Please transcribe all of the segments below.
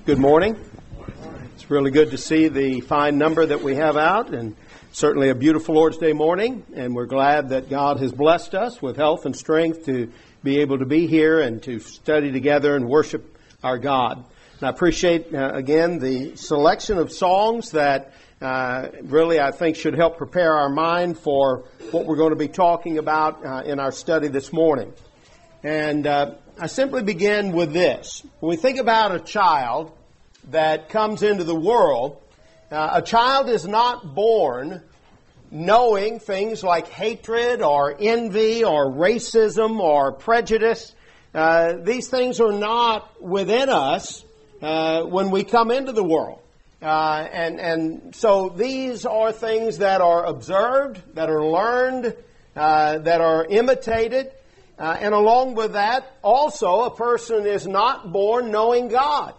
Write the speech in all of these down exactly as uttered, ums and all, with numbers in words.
Good morning. It's really good to see the fine number that we have out, and certainly a beautiful Lord's Day morning, and we're glad that God has blessed us with health and strength to be able to be here and to study together and worship our God. And I appreciate, uh, again, the selection of songs that uh, really I think should help prepare our mind for what we're going to be talking about uh, in our study this morning. And uh, I simply begin with this. When we think about a child that comes into the world, uh, a child is not born knowing things like hatred or envy or racism or prejudice. Uh, these things are not within us uh, when we come into the world. Uh, and, and so these are things that are observed, that are learned, uh, that are imitated. Uh, and along with that, also, a person is not born knowing God.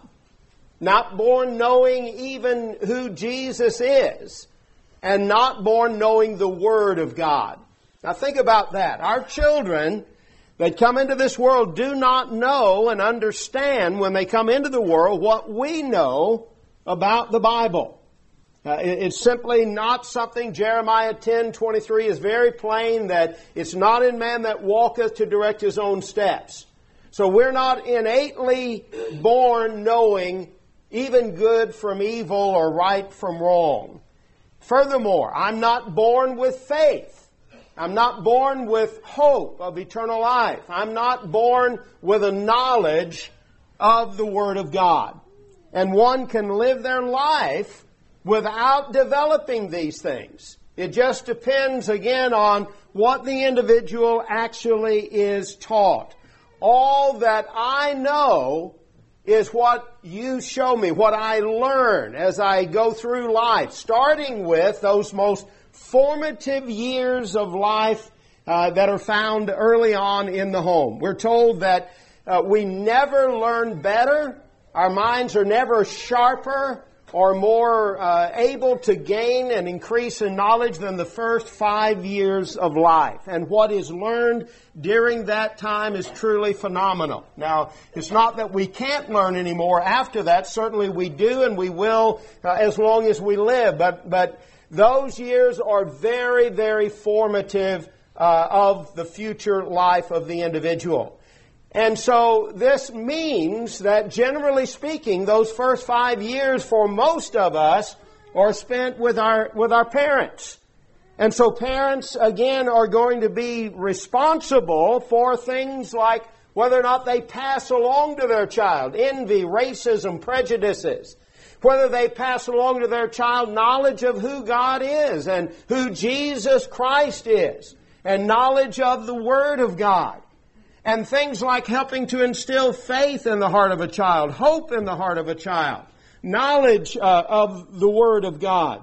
Not born knowing even who Jesus is. And not born knowing the Word of God. Now think about that. Our children that come into this world do not know and understand when they come into the world what we know about the Bible. Uh, it, it's simply not something. Jeremiah ten twenty-three is very plain that it's not in man that walketh to direct his own steps. So we're not innately born knowing even good from evil or right from wrong. Furthermore, I'm not born with faith. I'm not born with hope of eternal life. I'm not born with a knowledge of the Word of God. And one can live their life without developing these things. It just depends, again, on what the individual actually is taught. All that I know is what you show me, what I learn as I go through life, starting with those most formative years of life uh, that are found early on in the home. We're told that uh, we never learn better, our minds are never sharper or more uh, able to gain and increase in knowledge than the first five years of life. And what is learned during that time is truly phenomenal. Now, it's not that we can't learn anymore after that. Certainly we do and we will uh, as long as we live. But, but those years are very, very formative uh, of the future life of the individual. And so this means that, generally speaking, those first five years for most of us are spent with our with our parents. And so parents, again, are going to be responsible for things like whether or not they pass along to their child envy, racism, prejudices. Whether they pass along to their child knowledge of who God is and who Jesus Christ is, and knowledge of the Word of God. And things like helping to instill faith in the heart of a child, hope in the heart of a child, knowledge uh, of the Word of God.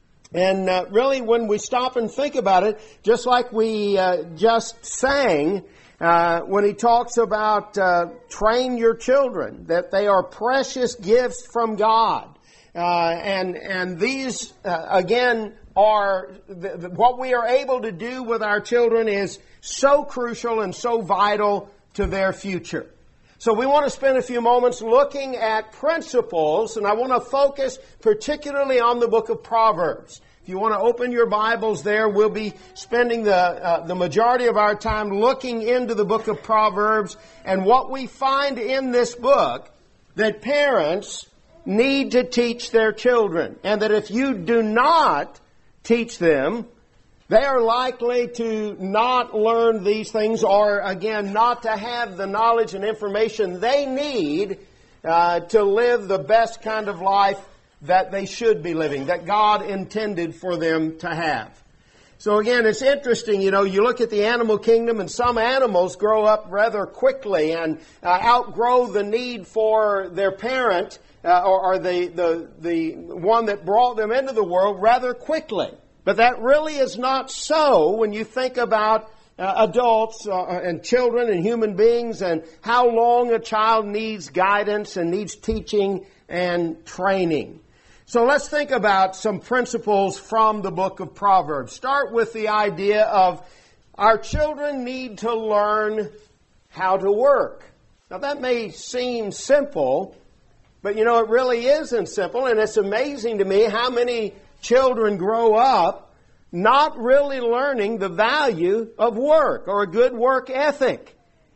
And uh, really, when we stop and think about it, just like we uh, just sang, uh, when he talks about uh, train your children, that they are precious gifts from God. Uh, and, and these, uh, again, are the, the, what we are able to do with our children is so crucial and so vital to their future. So we want to spend a few moments looking at principles, and I want to focus particularly on the book of Proverbs. If you want to open your Bibles there, we'll be spending the uh, the majority of our time looking into the book of Proverbs, and what we find in this book that parents need to teach their children, and that if you do not teach them, they are likely to not learn these things, or again, not to have the knowledge and information they need uh, to live the best kind of life that they should be living, that God intended for them to have. So again, it's interesting, you know, you look at the animal kingdom, and some animals grow up rather quickly and uh, outgrow the need for their parent uh, or, or the, the, the one that brought them into the world rather quickly. But that really is not so when you think about uh, adults uh, and children and human beings and how long a child needs guidance and needs teaching and training. So let's think about some principles from the book of Proverbs. Start with the idea of our children need to learn how to work. Now that may seem simple, But you know, it really isn't simple, and it's amazing to me how many children grow up not really learning the value of work or a good work ethic.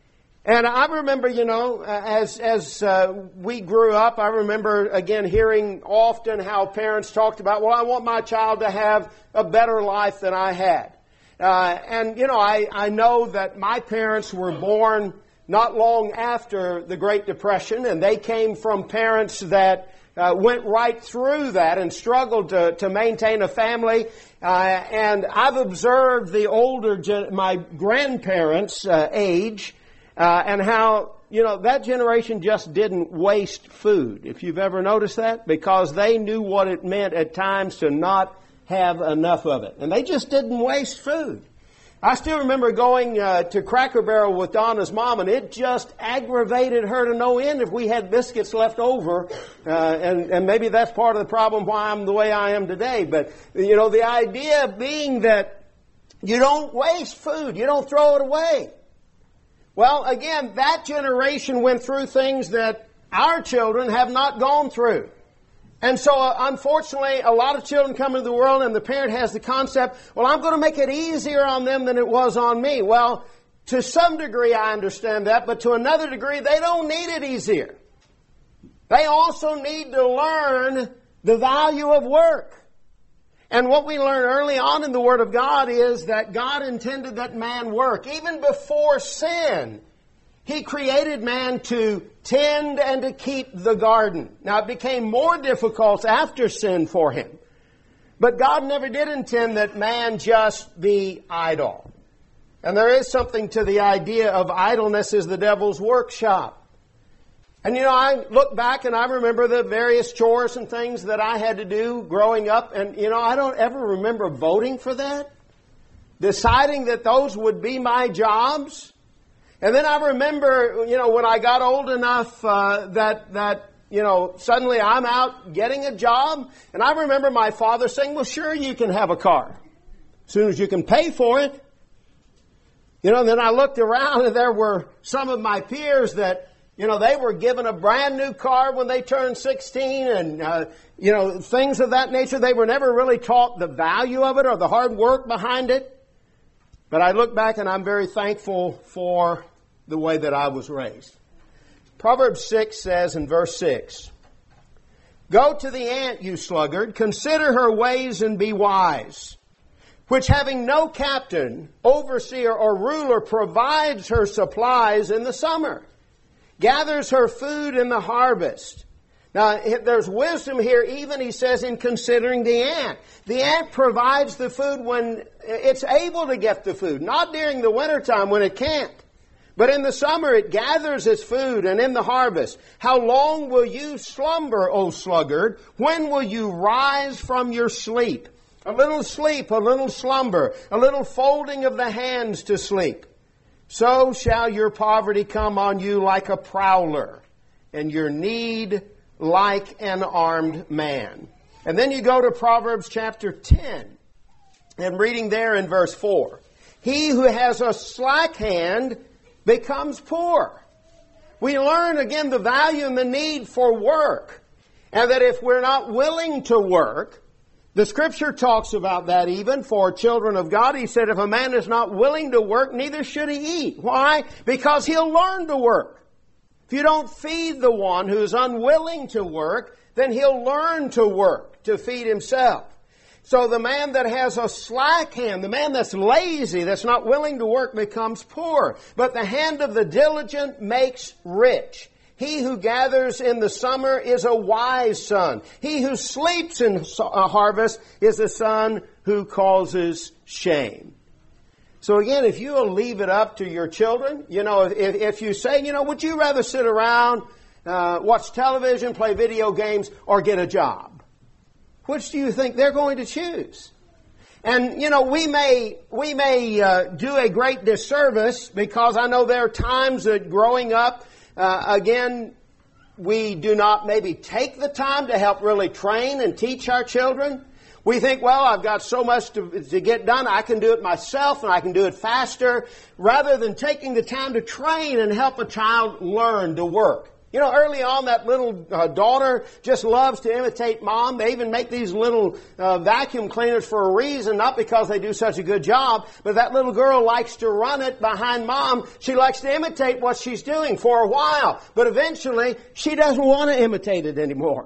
And I remember, you know, as as uh, we grew up, I remember, again, hearing often how parents talked about, well, I want my child to have a better life than I had. Uh, and, you know, I, I know that my parents were born not long after the Great Depression, and they came from parents that uh, went right through that and struggled to, to maintain a family. Uh, and I've observed the older, gen- my grandparents' uh, age, Uh, and how, you know, that generation just didn't waste food, if you've ever noticed that, because they knew what it meant at times to not have enough of it. And they just didn't waste food. I still remember going uh, to Cracker Barrel with Donna's mom, and it just aggravated her to no end if we had biscuits left over. Uh, and, and maybe that's part of the problem why I'm the way I am today. But, you know, the idea being that you don't waste food, you don't throw it away. Well, again, that generation went through things that our children have not gone through. And so, uh, unfortunately, a lot of children come into the world and the parent has the concept, well, I'm going to make it easier on them than it was on me. Well, to some degree I understand that, but to another degree, they don't need it easier. They also need to learn the value of work. And what we learn early on in the Word of God is that God intended that man work. Even before sin, He created man to tend and to keep the garden. Now, it became more difficult after sin for him. But God never did intend that man just be idle. And there is something to the idea of idleness is the devil's workshop. And, you know, I look back and I remember the various chores and things that I had to do growing up. And, you know, I don't ever remember voting for that, deciding that those would be my jobs. And then I remember, you know, when I got old enough uh, that, that, you know, suddenly I'm out getting a job. And I remember my father saying, well, sure, you can have a car as soon as you can pay for it. You know, and then I looked around and there were some of my peers that, you know, they were given a brand new car when they turned sixteen and, uh, you know, things of that nature. They were never really taught the value of it or the hard work behind it. But I look back and I'm very thankful for the way that I was raised. Proverbs six says in verse six, go to the ant, you sluggard, consider her ways and be wise, which having no captain, overseer, or ruler provides her supplies in the summer, gathers her food in the harvest. Now, there's wisdom here, even, he says, in considering the ant. The ant provides the food when it's able to get the food, not during the wintertime when it can't. But in the summer it gathers its food, and in the harvest. How long will you slumber, O sluggard? When will you rise from your sleep? A little sleep, a little slumber, a little folding of the hands to sleep. So shall your poverty come on you like a prowler, and your need like an armed man. And then you go to Proverbs chapter ten, and reading there in verse four. He who has a slack hand becomes poor. We learn again the value and the need for work, and that if we're not willing to work, the Scripture talks about that even for children of God. He said if a man is not willing to work, neither should he eat. Why? Because he'll learn to work. If you don't feed the one who's unwilling to work, then he'll learn to work to feed himself. So the man that has a slack hand, the man that's lazy, that's not willing to work, becomes poor. But the hand of the diligent makes rich. He who gathers in the summer is a wise son. He who sleeps in a harvest is a son who causes shame. So again, if you will leave it up to your children, you know, if, if you say, you know, would you rather sit around, uh, watch television, play video games, or get a job? Which do you think they're going to choose? And, you know, we may, we may uh, do a great disservice, because I know there are times that growing up, Uh, again, we do not maybe take the time to help really train and teach our children. We think, well, I've got so much to, to get done, I can do it myself and I can do it faster, rather than taking the time to train and help a child learn to work. You know, early on, that little uh, daughter just loves to imitate mom. They even make these little uh, vacuum cleaners for a reason, not because they do such a good job, but that little girl likes to run it behind mom. She likes to imitate what she's doing for a while, but eventually she doesn't want to imitate it anymore.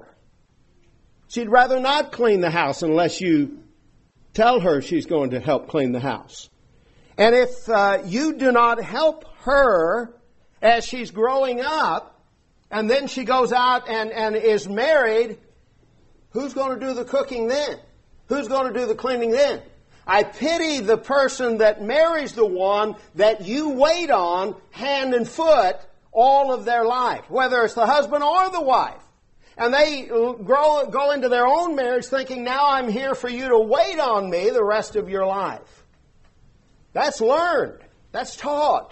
She'd rather not clean the house unless you tell her she's going to help clean the house. And if uh, you do not help her as she's growing up, and then she goes out and, and is married, who's going to do the cooking then? Who's going to do the cleaning then? I pity the person that marries the one that you wait on hand and foot all of their life, whether it's the husband or the wife. And they grow, go into their own marriage thinking, now I'm here for you to wait on me the rest of your life. That's learned. That's taught.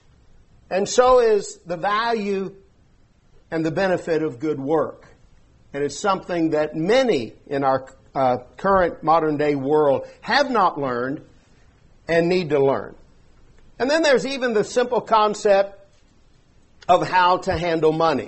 And so is the value and the benefit of good work. And it's something that many in our uh, current modern day world have not learned and need to learn. And then there's even the simple concept of how to handle money.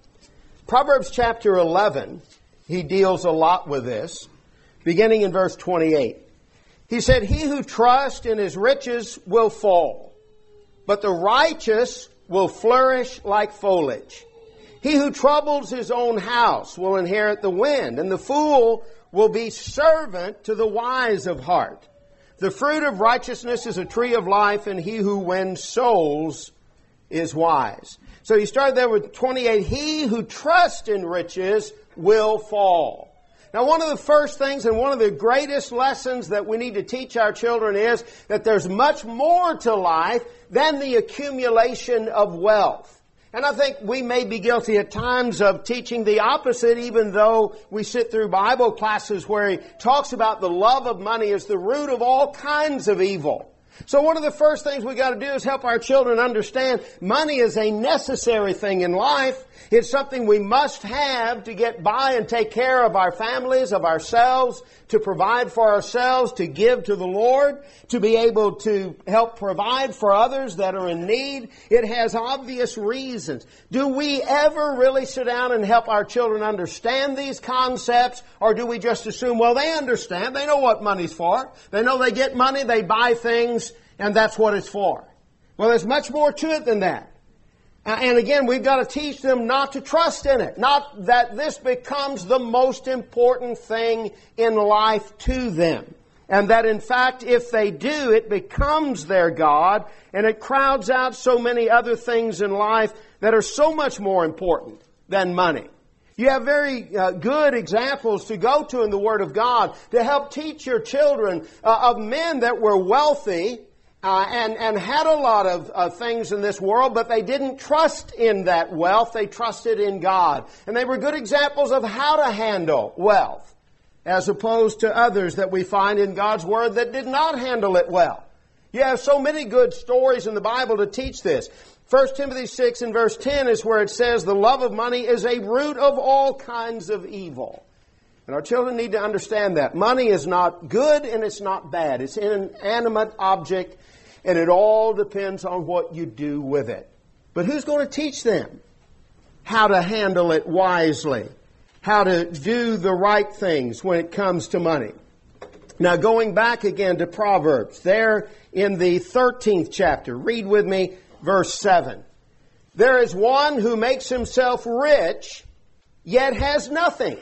Proverbs chapter eleven, he deals a lot with this, beginning in verse twenty-eight. He said, "He who trusts in his riches will fall, but the righteous will flourish like foliage. He who troubles his own house will inherit the wind, and the fool will be servant to the wise of heart. The fruit of righteousness is a tree of life, and he who wins souls is wise." So you start there with twenty-eight. He who trusts in riches will fall. Now, one of the first things and one of the greatest lessons that we need to teach our children is that there's much more to life than the accumulation of wealth. And I think we may be guilty at times of teaching the opposite, even though we sit through Bible classes where he talks about the love of money as the root of all kinds of evil. So one of the first things we got to do is help our children understand money is a necessary thing in life. It's something we must have to get by and take care of our families, of ourselves, to provide for ourselves, to give to the Lord, to be able to help provide for others that are in need. It has obvious reasons. Do we ever really sit down and help our children understand these concepts, or do we just assume, well, they understand, they know what money's for, they know they get money, they buy things, and that's what it's for? Well, there's much more to it than that. And again, we've got to teach them not to trust in it. Not that this becomes the most important thing in life to them. And that in fact, if they do, it becomes their God, and it crowds out so many other things in life that are so much more important than money. You have very uh, good examples to go to in the Word of God to help teach your children uh, of men that were wealthy, Uh, and, and had a lot of uh, things in this world, but they didn't trust in that wealth. They trusted in God. And they were good examples of how to handle wealth, as opposed to others that we find in God's Word that did not handle it well. You have so many good stories in the Bible to teach this. First Timothy six and verse ten is where it says, "The love of money is a root of all kinds of evil." And our children need to understand that. Money is not good and it's not bad. It's an inanimate object, and it all depends on what you do with it. But who's going to teach them how to handle it wisely? How to do the right things when it comes to money? Now, going back again to Proverbs, there in the thirteenth chapter, read with me verse seven. "There is one who makes himself rich, yet has nothing,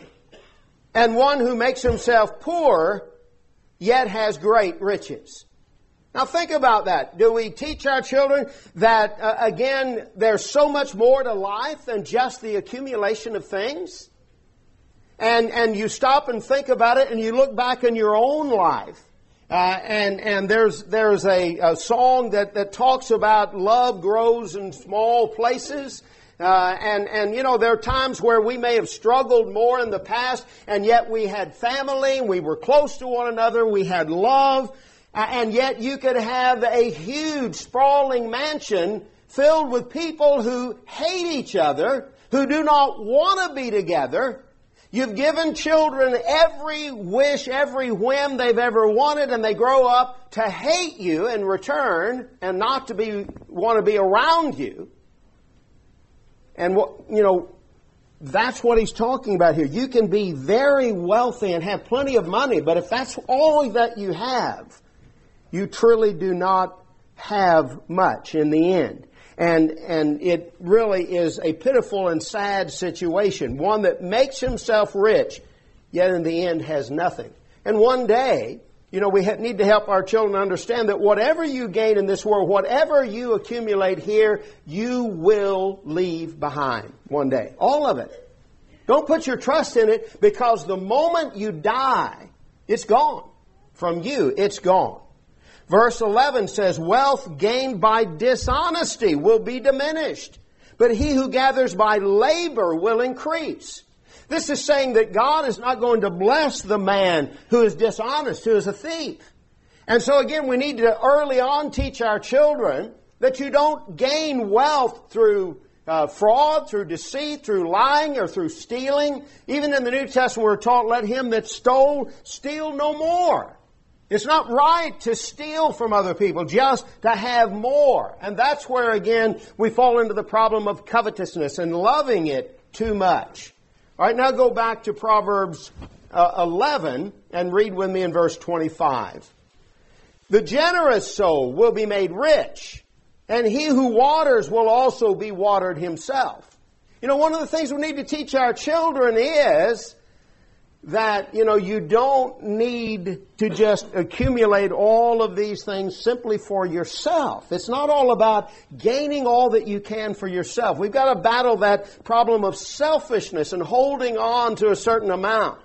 and one who makes himself poor, yet has great riches." Now think about that. Do we teach our children that, uh, again, there's so much more to life than just the accumulation of things? And and you stop and think about it, and you look back in your own life. Uh, and and there's there's a, a song that, that talks about love grows in small places. Uh, and, and, you know, there are times where we may have struggled more in the past, and yet we had family, we were close to one another, we had love. Uh, and yet you could have a huge, sprawling mansion filled with people who hate each other, who do not want to be together. You've given children every wish, every whim they've ever wanted, and they grow up to hate you in return and not to be want to be around you. And what, you know, that's what he's talking about here. You can be very wealthy and have plenty of money, but if that's all that you have, you truly do not have much in the end. And, and it really is a pitiful and sad situation. One that makes himself rich, yet in the end has nothing. And one day, you know, we need to help our children understand that whatever you gain in this world, whatever you accumulate here, you will leave behind one day. All of it. Don't put your trust in it, because the moment you die, it's gone. From you, it's gone. Verse eleven says, wealth gained by dishonesty will be diminished, but he who gathers by labor will increase. This is saying that God is not going to bless the man who is dishonest, who is a thief. And so again, we need to early on teach our children that you don't gain wealth through uh, fraud, through deceit, through lying, or through stealing. Even in the New Testament we're taught, let him that stole steal no more. It's not right to steal from other people, just to have more. And that's where, again, we fall into the problem of covetousness and loving it too much. All right, now go back to Proverbs uh, eleven and read with me in verse twenty-five. The generous soul will be made rich, and he who waters will also be watered himself. You know, one of the things we need to teach our children is that, you know, you don't need to just accumulate all of these things simply for yourself. It's not all about gaining all that you can for yourself. We've got to battle that problem of selfishness and holding on to a certain amount.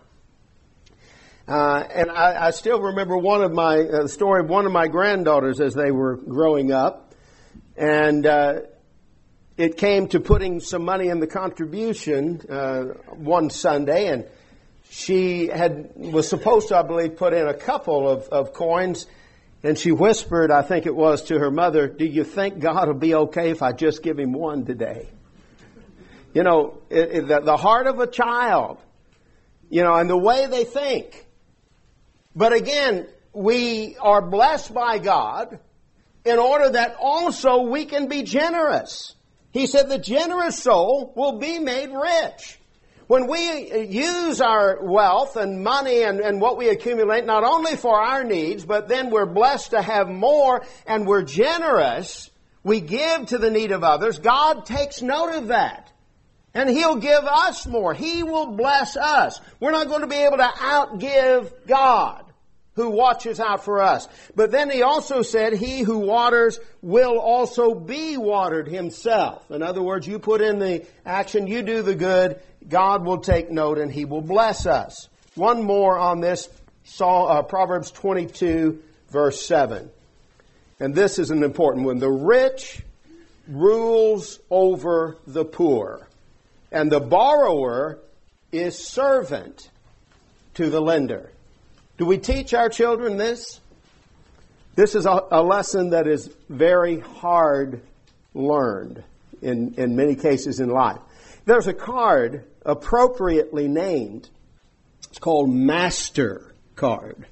Uh, and I, I still remember one of my, uh, the story of one of my granddaughters as they were growing up. And, uh, it came to putting some money in the contribution, uh, one Sunday, and she had was supposed to, I believe, put in a couple of, of coins, and she whispered, I think it was, to her mother, do you think God will be okay if I just give him one today? You know, it, it, the, the heart of a child, you know, and the way they think. But again, we are blessed by God in order that also we can be generous. He said the generous soul will be made rich. When we use our wealth and money and, and what we accumulate, not only for our needs, but then we're blessed to have more and we're generous, we give to the need of others, God takes note of that. And He'll give us more. He will bless us. We're not going to be able to outgive God, who watches out for us. But then He also said, he who waters will also be watered himself. In other words, you put in the action, you do the good, God will take note and He will bless us. One more on this, Proverbs twenty-two, verse seven. And this is an important one. The rich rules over the poor, and the borrower is servant to the lender. Do we teach our children this? This is a, a lesson that is very hard learned in, in many cases in life. There's a card appropriately named. It's called MasterCard.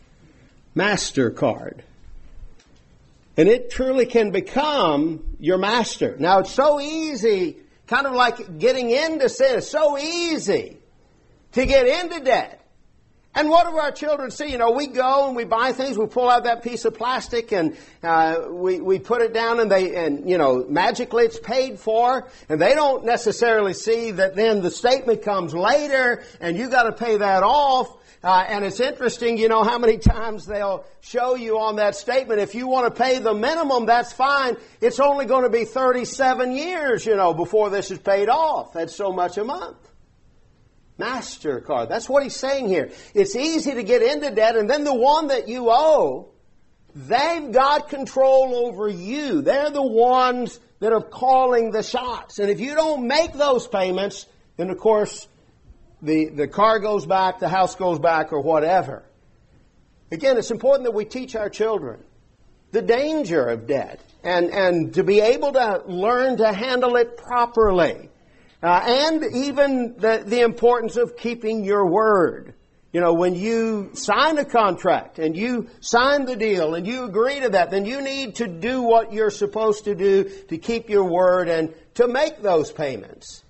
MasterCard. And it truly can become your master. Now, it's so easy, kind of like getting into sin. It's so easy to get into debt. And what do our children see? You know, we go and we buy things, we pull out that piece of plastic and uh, we, we put it down and they, and you know, magically it's paid for. And they don't necessarily see that then the statement comes later and you got to pay that off. Uh, and it's interesting, you know, how many times they'll show you on that statement, if you want to pay the minimum, that's fine. It's only going to be thirty-seven years, you know, before this is paid off. That's so much a month. MasterCard. That's what he's saying here. It's easy to get into debt, and then the one that you owe, they've got control over you. They're the ones that are calling the shots. And if you don't make those payments, then of course the, the car goes back, the house goes back, or whatever. Again, it's important that we teach our children the danger of debt and, and to be able to learn to handle it properly. Uh, and even the, the importance of keeping your word. You know, when you sign a contract and you sign the deal and you agree to that, then you need to do what you're supposed to do to keep your word and to make those payments.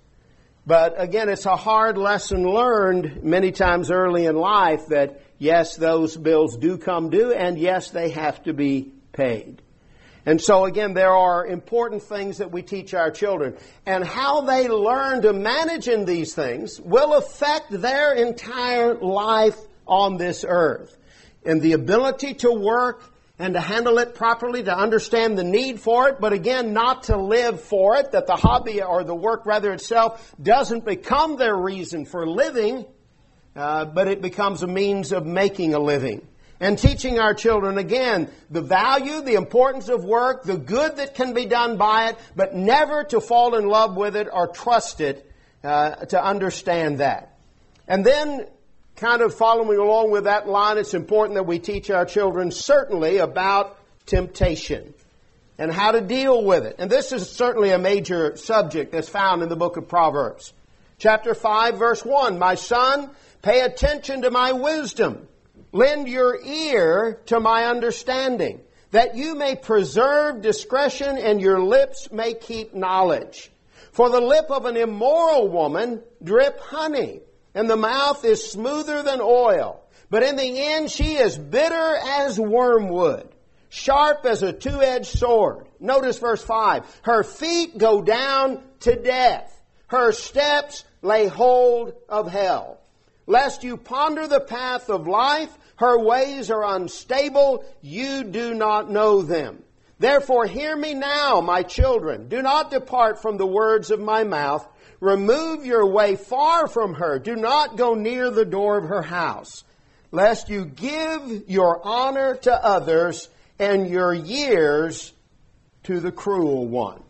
But again, it's a hard lesson learned many times early in life that yes, those bills do come due and yes, they have to be paid. And so again, there are important things that we teach our children. And how they learn to manage in these things will affect their entire life on this earth. And the ability to work and to handle it properly, to understand the need for it, but again, not to live for it, that the hobby or the work rather itself doesn't become their reason for living, uh, but it becomes a means of making a living. And teaching our children, again, the value, the importance of work, the good that can be done by it, but never to fall in love with it or trust it, uh, to understand that. And then, kind of following along with that line, it's important that we teach our children certainly about temptation and how to deal with it. And this is certainly a major subject that's found in the book of Proverbs. Chapter five, verse one, "My son, pay attention to my wisdom. Lend your ear to my understanding, that you may preserve discretion and your lips may keep knowledge. For the lip of an immoral woman drip honey, and the mouth is smoother than oil. But in the end she is bitter as wormwood, sharp as a two-edged sword." Notice verse five. "Her feet go down to death. Her steps lay hold of hell. Lest you ponder the path of life, her ways are unstable, you do not know them. Therefore hear me now, my children. Do not depart from the words of my mouth. Remove your way far from her. Do not go near the door of her house, lest you give your honor to others and your years to the cruel one."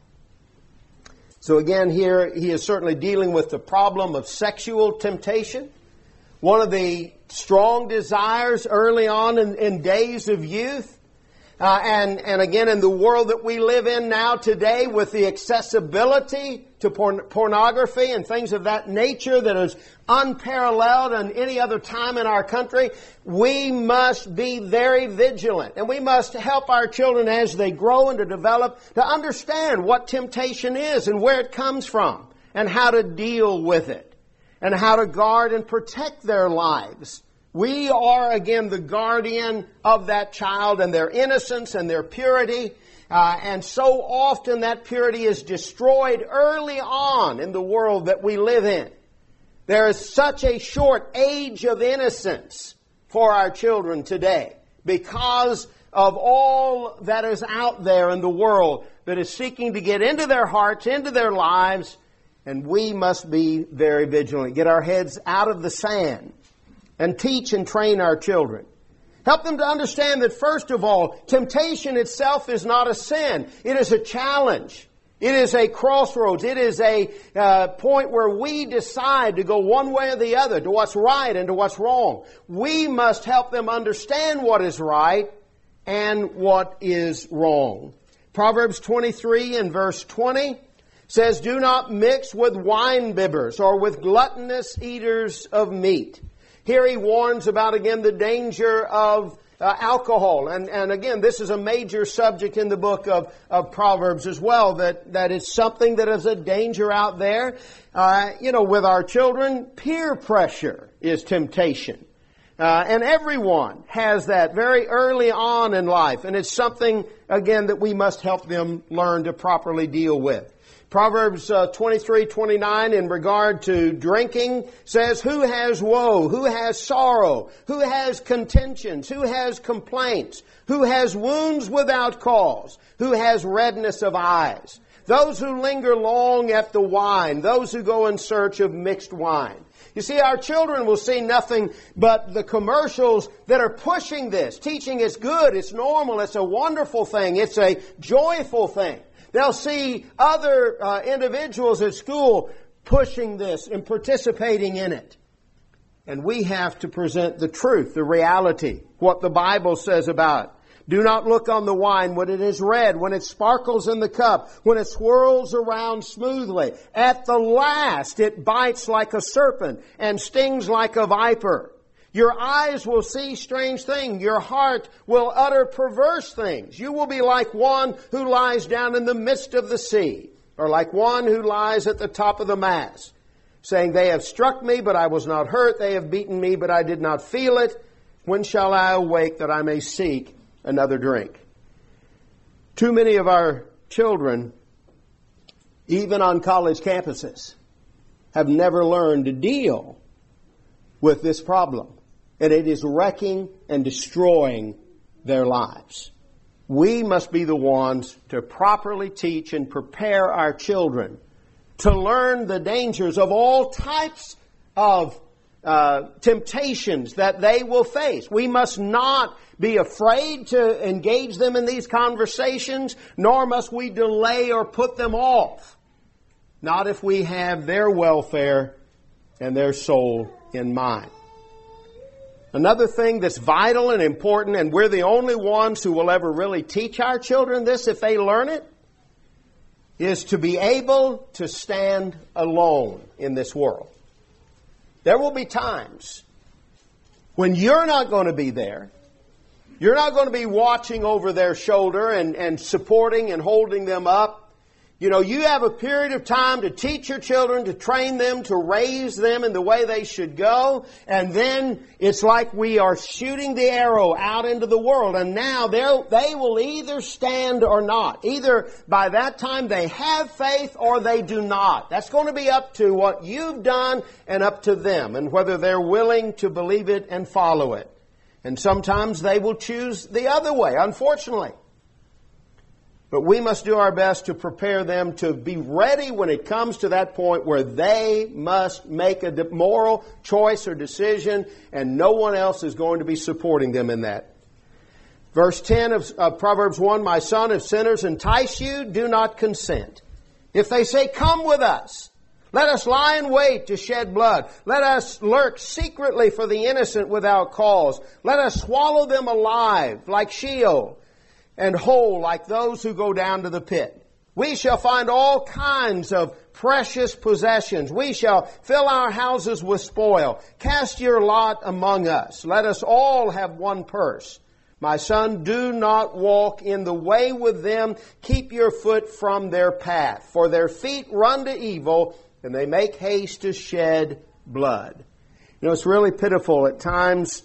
So again, here he is certainly dealing with the problem of sexual temptation. One of the strong desires early on in, in days of youth. Uh, and, and again, in the world that we live in now today with the accessibility to porn- pornography and things of that nature that is unparalleled in any other time in our country, we must be very vigilant. And we must help our children as they grow and to develop to understand what temptation is and where it comes from and how to deal with it and how to guard and protect their lives. We are, again, the guardian of that child and their innocence and their purity. Uh, and so often that purity is destroyed early on in the world that we live in. There is such a short age of innocence for our children today because of all that is out there in the world that is seeking to get into their hearts, into their lives, and we must be very vigilant. Get our heads out of the sand and teach and train our children. Help them to understand that, first of all, temptation itself is not a sin. It is a challenge. It is a crossroads. It is a uh, point where we decide to go one way or the other, to what's right and to what's wrong. We must help them understand what is right and what is wrong. Proverbs twenty-three and verse twenty says, "Do not mix with wine bibbers or with gluttonous eaters of meat." Here he warns about, again, the danger of uh, alcohol. And, and again, this is a major subject in the book of, of Proverbs as well, that, that it's something that is a danger out there. Uh, you know, with our children, peer pressure is temptation. Uh, and everyone has that very early on in life. And it's something, again, that we must help them learn to properly deal with. Proverbs uh, twenty-three twenty-nine in regard to drinking says, "Who has woe? Who has sorrow? Who has contentions? Who has complaints? Who has wounds without cause? Who has redness of eyes? Those who linger long at the wine, those who go in search of mixed wine." You see, our children will see nothing but the commercials that are pushing this, teaching it's good, it's normal, it's a wonderful thing, it's a joyful thing. They'll see other uh, individuals at school pushing this and participating in it. And we have to present the truth, the reality, what the Bible says about it. Do not look on the wine when it is red, when it sparkles in the cup, when it swirls around smoothly. At the last it bites like a serpent and stings like a viper. Your eyes will see strange things. Your heart will utter perverse things. You will be like one who lies down in the midst of the sea, or like one who lies at the top of the mast, saying, they have struck me, but I was not hurt. They have beaten me, but I did not feel it. When shall I awake that I may seek another drink? Too many of our children, even on college campuses, have never learned to deal with this problem. And it is wrecking and destroying their lives. We must be the ones to properly teach and prepare our children to learn the dangers of all types of uh, temptations that they will face. We must not be afraid to engage them in these conversations, nor must we delay or put them off. Not if we have their welfare and their soul in mind. Another thing that's vital and important, and we're the only ones who will ever really teach our children this if they learn it, is to be able to stand alone in this world. There will be times when you're not going to be there. You're not going to be watching over their shoulder and, and supporting and holding them up. You know, you have a period of time to teach your children, to train them, to raise them in the way they should go. And then it's like we are shooting the arrow out into the world. And now they will either stand or not. Either by that time they have faith or they do not. That's going to be up to what you've done and up to them, and whether they're willing to believe it and follow it. And sometimes they will choose the other way, unfortunately. But we must do our best to prepare them to be ready when it comes to that point where they must make a moral choice or decision, and no one else is going to be supporting them in that. Verse ten of, of Proverbs one, my son, if sinners entice you, do not consent. If they say, come with us, let us lie in wait to shed blood. Let us lurk secretly for the innocent without cause. Let us swallow them alive like Sheol, and whole like those who go down to the pit. We shall find all kinds of precious possessions. We shall fill our houses with spoil. Cast your lot among us. Let us all have one purse. My son, do not walk in the way with them. Keep your foot from their path. For their feet run to evil, and they make haste to shed blood. You know, it's really pitiful at times,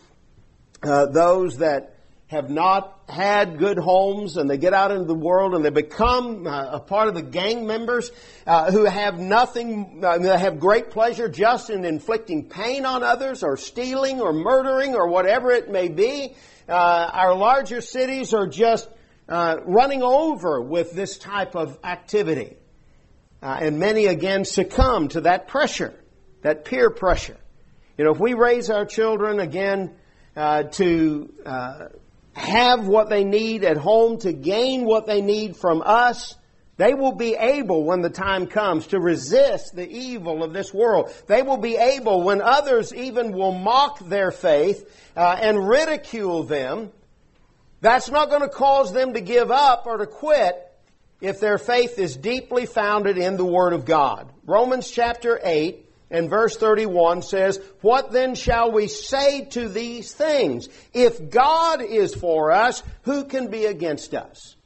uh, those that have not had good homes, and they get out into the world and they become uh, a part of the gang members uh, who have nothing, uh, they have great pleasure just in inflicting pain on others, or stealing or murdering or whatever it may be. Uh, our larger cities are just uh, running over with this type of activity. Uh, and many again succumb to that pressure, that peer pressure. You know, if we raise our children again uh, to uh, have what they need at home, to gain what they need from us, they will be able, when the time comes, to resist the evil of this world. They will be able, when others even will mock their faith uh, and ridicule them, that's not going to cause them to give up or to quit if their faith is deeply founded in the Word of God. Romans chapter eight and verse thirty-one says, what then shall we say to these things? If God is for us, who can be against us?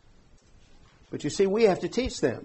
But you see, we have to teach them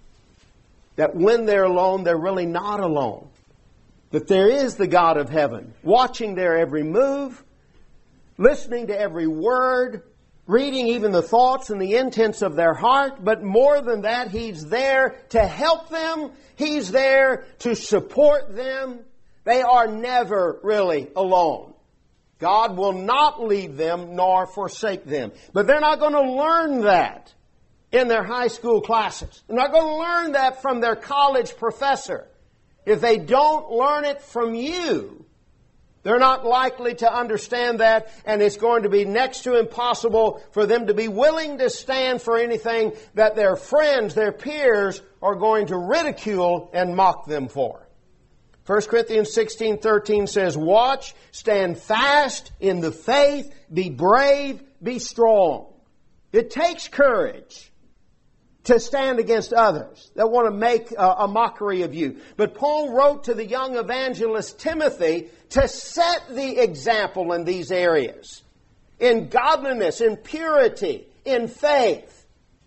that when they're alone, they're really not alone. That there is the God of heaven, watching their every move, listening to every word, reading even the thoughts and the intents of their heart. But more than that, He's there to help them. He's there to support them. They are never really alone. God will not leave them nor forsake them. But they're not going to learn that in their high school classes. They're not going to learn that from their college professor. If they don't learn it from you, they're not likely to understand that, and it's going to be next to impossible for them to be willing to stand for anything that their friends, their peers, are going to ridicule and mock them for. First Corinthians sixteen thirteen says, watch, stand fast in the faith, be brave, be strong. It takes courage to stand against others that want to make a, a mockery of you. But Paul wrote to the young evangelist Timothy to set the example in these areas. In godliness, in purity, in faith.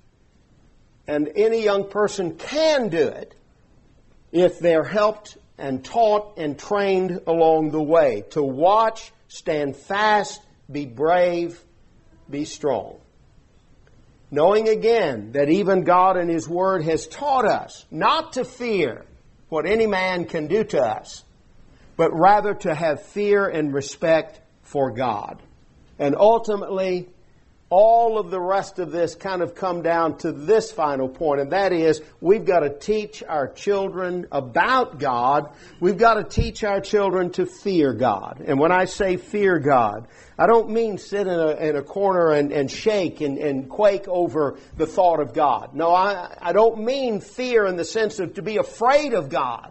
And any young person can do it if they're helped and taught and trained along the way. To watch, stand fast, be brave, be strong. Knowing again that even God in His Word has taught us not to fear what any man can do to us, but rather to have fear and respect for God. And ultimately, all of the rest of this kind of come down to this final point, and that is we've got to teach our children about God. We've got to teach our children to fear God. And when I say fear God, I don't mean sit in a, in a corner and, and shake and, and quake over the thought of God. No, I, I don't mean fear in the sense of to be afraid of God.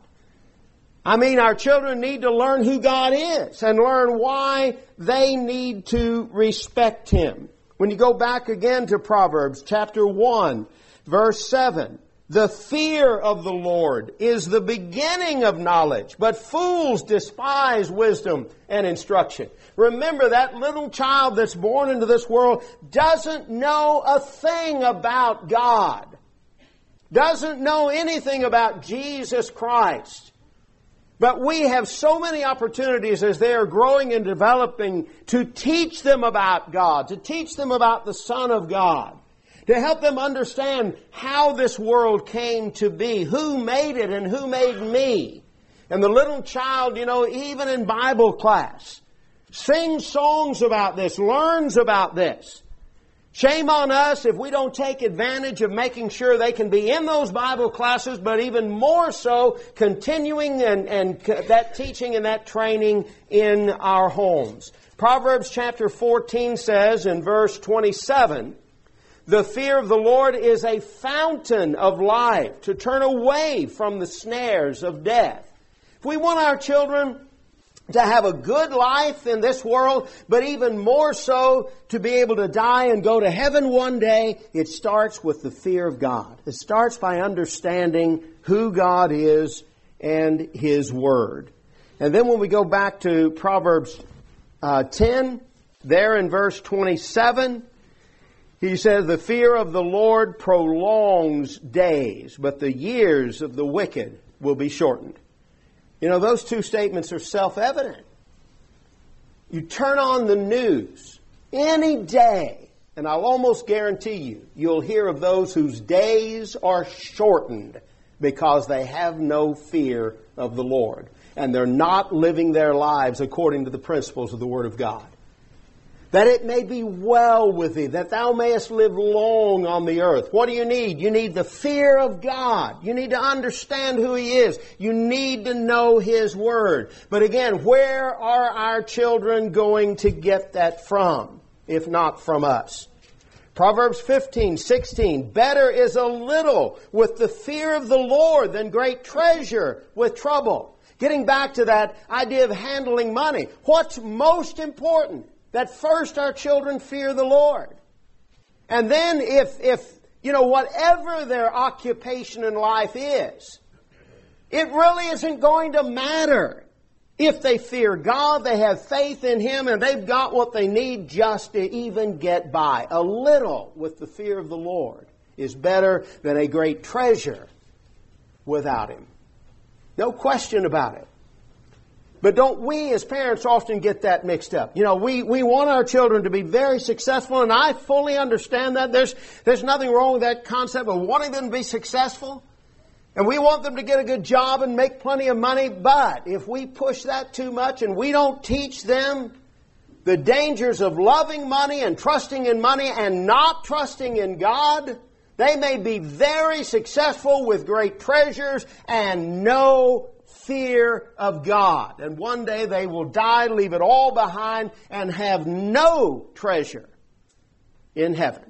I mean, our children need to learn who God is and learn why they need to respect Him. When you go back again to Proverbs chapter one, verse seven, the fear of the Lord is the beginning of knowledge, but fools despise wisdom and instruction. Remember, that little child that's born into this world doesn't know a thing about God, doesn't know anything about Jesus Christ. But we have so many opportunities as they are growing and developing to teach them about God, to teach them about the Son of God, to help them understand how this world came to be, who made it and who made me. And the little child, you know, even in Bible class, sings songs about this, learns about this. Shame on us if we don't take advantage of making sure they can be in those Bible classes, but even more so, continuing and, and that teaching and that training in our homes. Proverbs chapter fourteen says in verse twenty-seven, the fear of the Lord is a fountain of life, to turn away from the snares of death. If we want our children to have a good life in this world, but even more so to be able to die and go to heaven one day, it starts with the fear of God. It starts by understanding who God is and His Word. And then when we go back to Proverbs uh, ten, there in verse twenty-seven, he says, the fear of the Lord prolongs days, but the years of the wicked will be shortened. You know, those two statements are self-evident. You turn on the news any day, and I'll almost guarantee you, you'll hear of those whose days are shortened because they have no fear of the Lord. And they're not living their lives according to the principles of the Word of God. That it may be well with thee, that thou mayest live long on the earth. What do you need? You need the fear of God. You need to understand who He is. You need to know His Word. But again, where are our children going to get that from, if not from us? Proverbs fifteen, sixteen, better is a little with the fear of the Lord than great treasure with trouble. Getting back to that idea of handling money. What's most important? That first our children fear the Lord. And then if, if, you know, whatever their occupation in life is, it really isn't going to matter. If they fear God, they have faith in Him, and they've got what they need just to even get by. A little with the fear of the Lord is better than a great treasure without Him. No question about it. But don't we as parents often get that mixed up? You know, we, we want our children to be very successful, and I fully understand that. There's, there's nothing wrong with that concept of wanting them to be successful. And we want them to get a good job and make plenty of money. But if we push that too much and we don't teach them the dangers of loving money and trusting in money and not trusting in God, they may be very successful with great treasures and no fear of God. And one day they will die, leave it all behind, and have no treasure in heaven.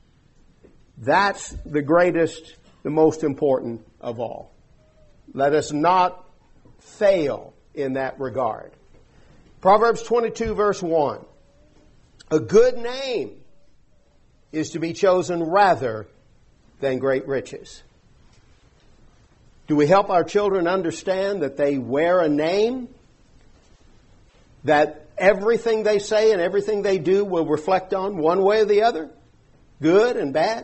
That's the greatest, the most important of all. Let us not fail in that regard. Proverbs twenty-two verse one. A good name is to be chosen rather than great riches? Do we help our children understand that they wear a name? That everything they say and everything they do will reflect on one way or the other? Good and bad?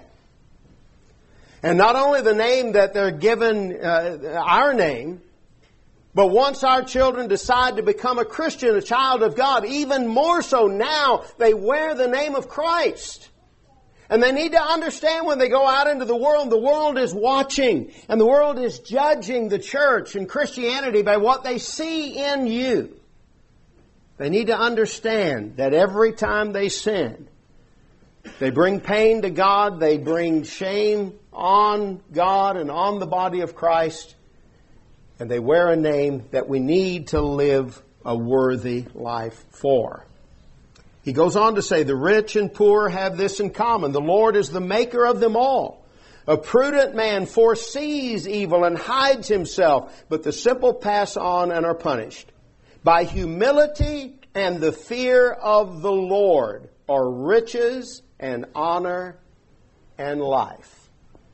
And not only the name that they're given, uh, our name, but once our children decide to become a Christian, a child of God, even more so now, they wear the name of Christ. And they need to understand when they go out into the world, the world is watching, and the world is judging the church and Christianity by what they see in you. They need to understand that every time they sin, they bring pain to God, they bring shame on God and on the body of Christ, and they wear a name that we need to live a worthy life for. He goes on to say, the rich and poor have this in common. The Lord is the maker of them all. A prudent man foresees evil and hides himself, but the simple pass on and are punished. By humility and the fear of the Lord are riches and honor and life.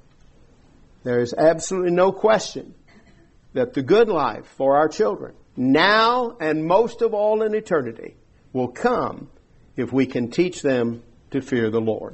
There is absolutely no question that the good life for our children, now and most of all in eternity, will come if we can teach them to fear the Lord.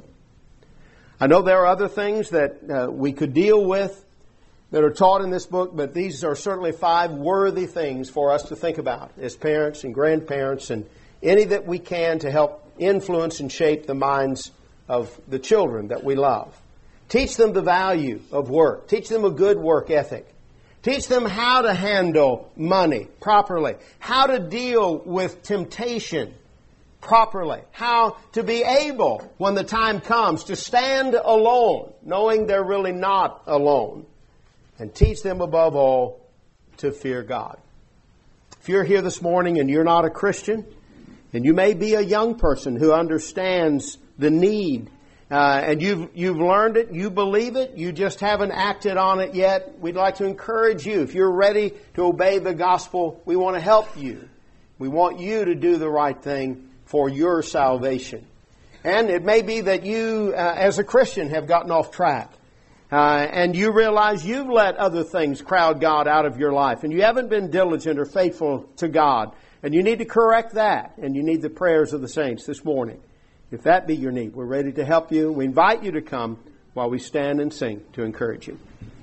I know there are other things that uh, we could deal with that are taught in this book, but these are certainly five worthy things for us to think about as parents and grandparents, and any that we can to help influence and shape the minds of the children that we love. Teach them the value of work. Teach them a good work ethic. Teach them how to handle money properly, how to deal with temptation properly, how to be able, when the time comes, to stand alone, knowing they're really not alone. And teach them above all to fear God. If you're here this morning and you're not a Christian, and you may be a young person who understands the need, uh, and you've you've learned it, you believe it, you just haven't acted on it yet, we'd like to encourage you. If you're ready to obey the gospel, we want to help you. We want you to do the right thing for your salvation. And it may be that you, uh, as a Christian, have gotten off track. Uh, and you realize you've let other things crowd God out of your life, and you haven't been diligent or faithful to God, and you need to correct that, and you need the prayers of the saints this morning. If that be your need, we're ready to help you. We invite you to come while we stand and sing to encourage you.